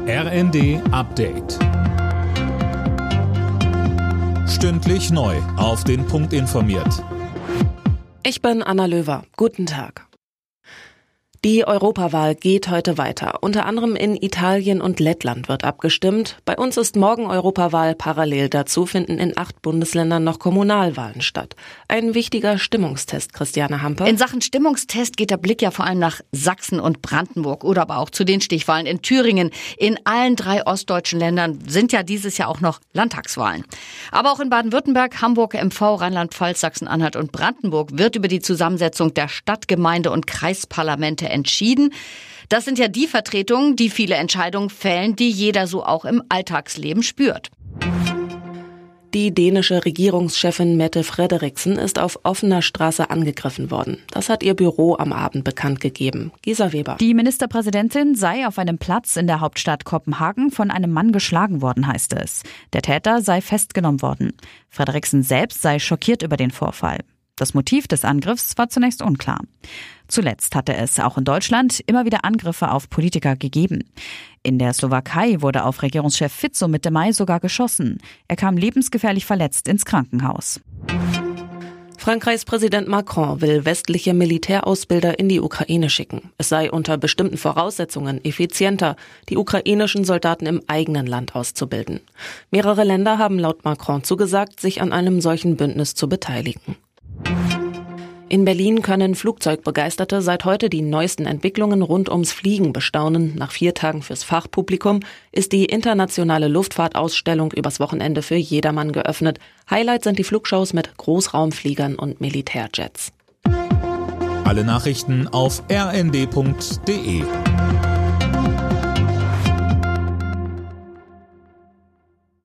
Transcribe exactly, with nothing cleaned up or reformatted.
R N D Update. Stündlich neu auf den Punkt informiert. Ich bin Anna Löwer. Guten Tag. Die Europawahl geht heute weiter. Unter anderem in Italien und Lettland wird abgestimmt. Bei uns ist morgen Europawahl. Parallel dazu finden in acht Bundesländern noch Kommunalwahlen statt. Ein wichtiger Stimmungstest, Christiane Hampe. In Sachen Stimmungstest geht der Blick ja vor allem nach Sachsen und Brandenburg oder aber auch zu den Stichwahlen in Thüringen. In allen drei ostdeutschen Ländern sind ja dieses Jahr auch noch Landtagswahlen. Aber auch in Baden-Württemberg, Hamburg, M V, Rheinland-Pfalz, Sachsen-Anhalt und Brandenburg wird über die Zusammensetzung der Stadt-, Gemeinde- und Kreisparlamente entschieden. Das sind ja die Vertretungen, die viele Entscheidungen fällen, die jeder so auch im Alltagsleben spürt. Die dänische Regierungschefin Mette Frederiksen ist auf offener Straße angegriffen worden. Das hat ihr Büro am Abend bekannt gegeben. Gisa Weber. Die Ministerpräsidentin sei auf einem Platz in der Hauptstadt Kopenhagen von einem Mann geschlagen worden, heißt es. Der Täter sei festgenommen worden. Frederiksen selbst sei schockiert über den Vorfall. Das Motiv des Angriffs war zunächst unklar. Zuletzt hatte es auch in Deutschland immer wieder Angriffe auf Politiker gegeben. In der Slowakei wurde auf Regierungschef Fico Mitte Mai sogar geschossen. Er kam lebensgefährlich verletzt ins Krankenhaus. Frankreichs Präsident Macron will westliche Militärausbilder in die Ukraine schicken. Es sei unter bestimmten Voraussetzungen effizienter, die ukrainischen Soldaten im eigenen Land auszubilden. Mehrere Länder haben laut Macron zugesagt, sich an einem solchen Bündnis zu beteiligen. In Berlin können Flugzeugbegeisterte seit heute die neuesten Entwicklungen rund ums Fliegen bestaunen. Nach vier Tagen fürs Fachpublikum ist die internationale Luftfahrtausstellung übers Wochenende für jedermann geöffnet. Highlight sind die Flugshows mit Großraumfliegern und Militärjets. Alle Nachrichten auf r n d punkt d e.